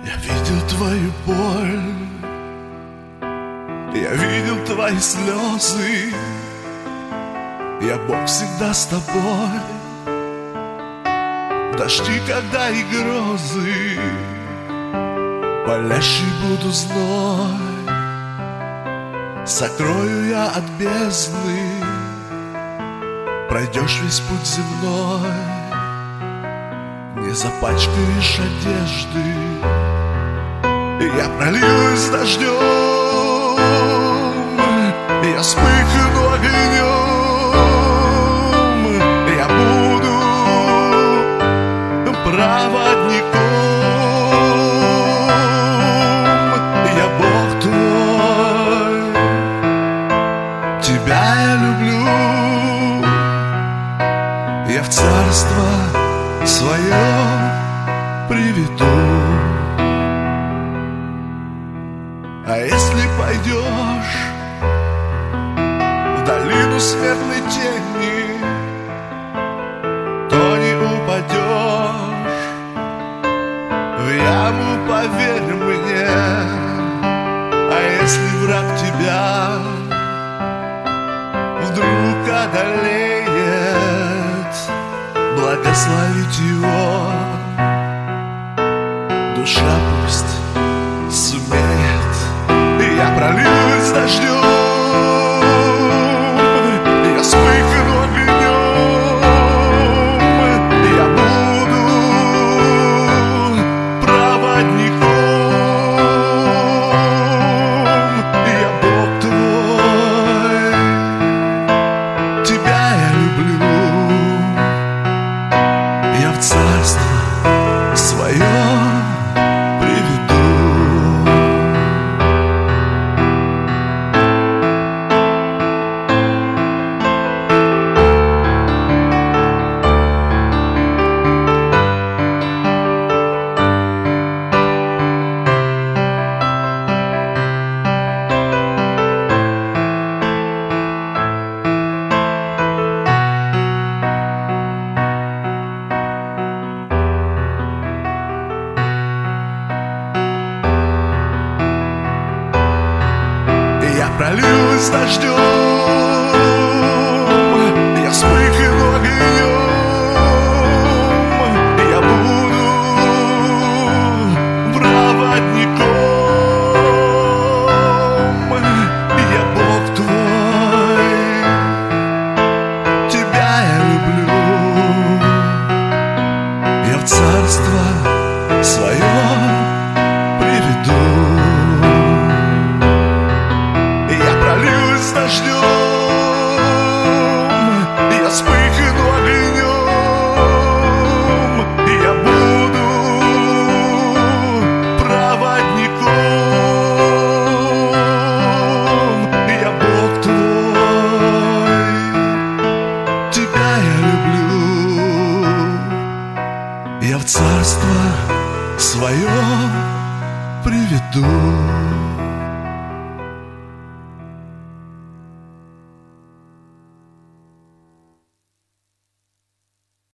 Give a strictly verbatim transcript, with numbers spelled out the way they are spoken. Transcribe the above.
Я видел твою боль, я видел твои слезы. Я Бог всегда с тобой, дожди, когда и грозы, палящий буду зной, сокрою я от бездны. Пройдешь весь путь земной, не запачкаешь одежды, и я прольюсь дождем, и я вспыхну огнем, и я буду проводником, и я Бог твой, тебя я люблю, я в царство свое приведу. А если пойдешь в долину смертной тени, то не упадешь в яму, поверь мне. А если враг тебя вдруг одолеет, благословить его душа пусть сумеет. И я прольюсь дождем, и я вспыхну огнем, и я буду проводником, и я Бог твой, тебя я люблю, я в царство свое приведу. Я прольюсь дождем, я вспыхну огнем, я буду проводником, я Бог твой, тебя я люблю, я в царство свое приведу. Прольюсь дождем, я вспыхну огнем, я буду проводником, я Бог твой, тебя я люблю, я в царство свое приведу.